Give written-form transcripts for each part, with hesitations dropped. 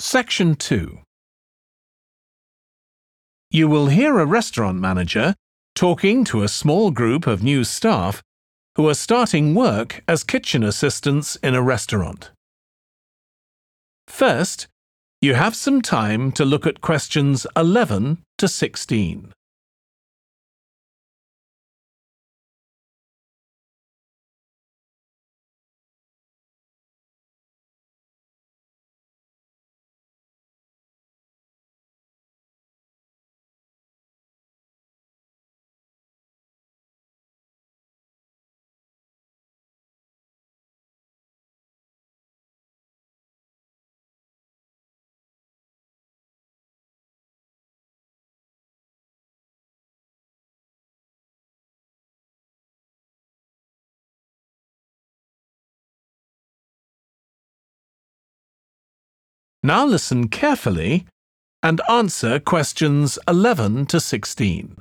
Section 2. You will hear a restaurant manager talking to a small group of new staff who are starting work as kitchen assistants in a restaurant. First, you have some time to look at questions 11 to 16. Now listen carefully and answer questions 11 to 16.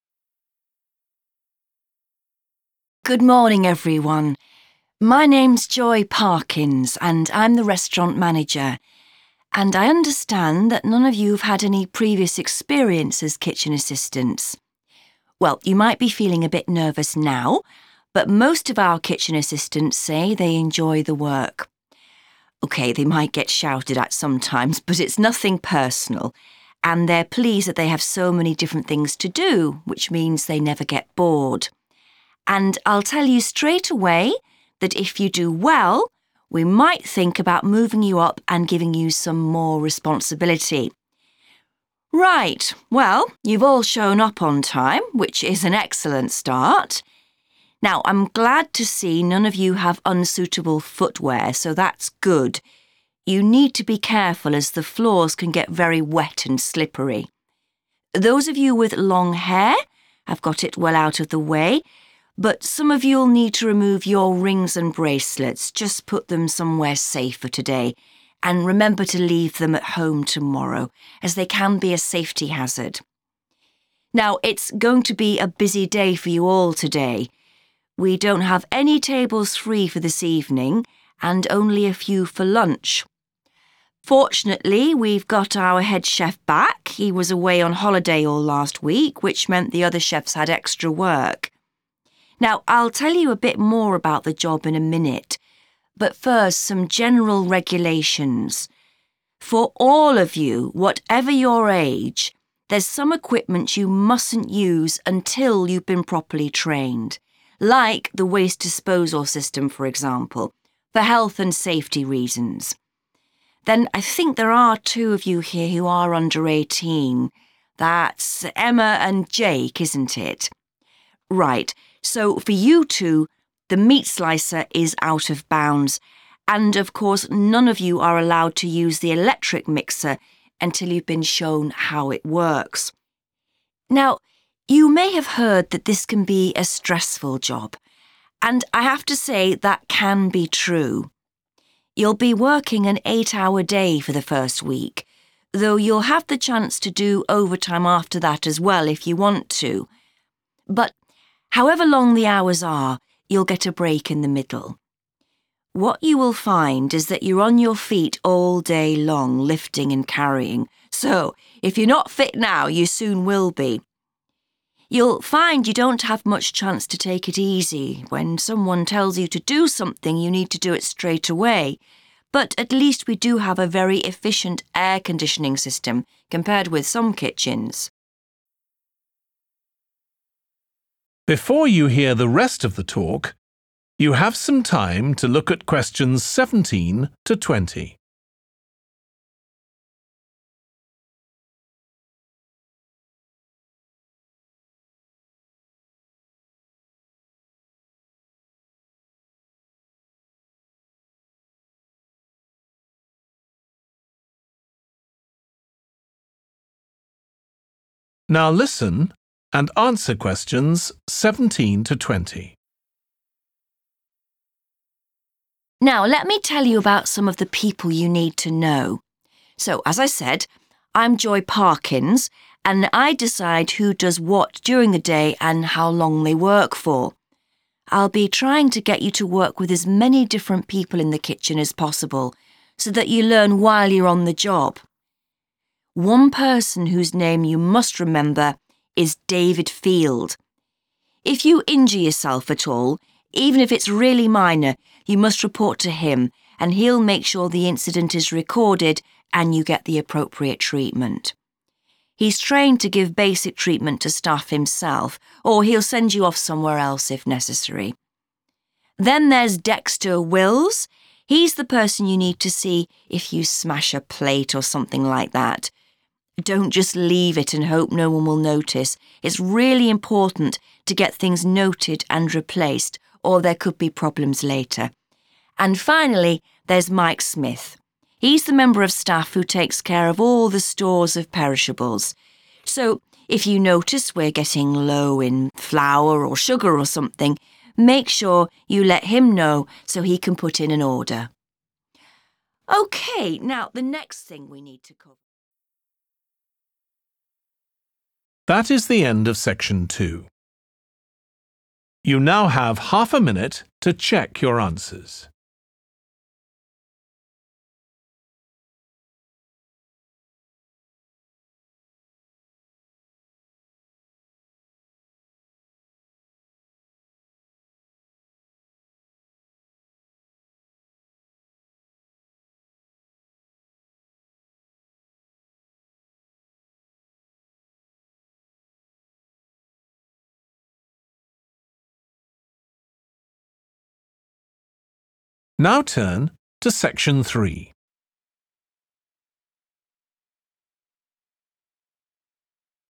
Good morning, everyone. My name's Joy Parkins and I'm the restaurant manager. And I understand that none of you have had any previous experience as kitchen assistants. Well, you might be feeling a bit nervous now, but most of our kitchen assistants say they enjoy the work. OK, they might get shouted at sometimes, but it's nothing personal. And they're pleased that they have so many different things to do, which means they never get bored. And I'll tell you straight away that if you do well, we might think about moving you up and giving you some more responsibility. Right, well, you've all shown up on time, which is an excellent start. Now, I'm glad to see none of you have unsuitable footwear, so that's good. You need to be careful as the floors can get very wet and slippery. Those of you with long hair have got it well out of the way, but some of you'll need to remove your rings and bracelets. Just put them somewhere safer today, and remember to leave them at home tomorrow, as they can be a safety hazard. Now, it's going to be a busy day for you all today. We don't have any tables free for this evening and only a few for lunch. Fortunately, we've got our head chef back. He was away on holiday all last week, which meant the other chefs had extra work. Now, I'll tell you a bit more about the job in a minute, but first, some general regulations. For all of you, whatever your age, there's some equipment you mustn't use until you've been properly trained. Like the waste disposal system, for example, for health and safety reasons. Then I think there are 2 of you here who are under 18. That's Emma and Jake, isn't it? Right, so for you 2, the meat slicer is out of bounds. And of course, none of you are allowed to use the electric mixer until you've been shown how it works. Now, you may have heard that this can be a stressful job, and I have to say that can be true. You'll be working an 8-hour day for the first week, though you'll have the chance to do overtime after that as well if you want to. But however long the hours are, you'll get a break in the middle. What you will find is that you're on your feet all day long, lifting and carrying, so if you're not fit now, you soon will be. You'll find you don't have much chance to take it easy. When someone tells you to do something, you need to do it straight away. But at least we do have a very efficient air conditioning system compared with some kitchens. Before you hear the rest of the talk, you have some time to look at questions 17 to 20. Now listen and answer questions 17 to 20. Now, let me tell you about some of the people you need to know. So, as I said, I'm Joy Parkins, and I decide who does what during the day and how long they work for. I'll be trying to get you to work with as many different people in the kitchen as possible, so that you learn while you're on the job. One person whose name you must remember is David Field. If you injure yourself at all, even if it's really minor, you must report to him and he'll make sure the incident is recorded and you get the appropriate treatment. He's trained to give basic treatment to staff himself, or he'll send you off somewhere else if necessary. Then there's Dexter Wills. He's the person you need to see if you smash a plate or something like that. Don't just leave it and hope no one will notice. It's really important to get things noted and replaced, or there could be problems later. And finally, there's Mike Smith. He's the member of staff who takes care of all the stores of perishables. So, if you notice we're getting low in flour or sugar or something, make sure you let him know so he can put in an order. OK, now the next thing we need to cover. That is the end of section 2. You now have half a minute to check your answers. Now turn to section 3.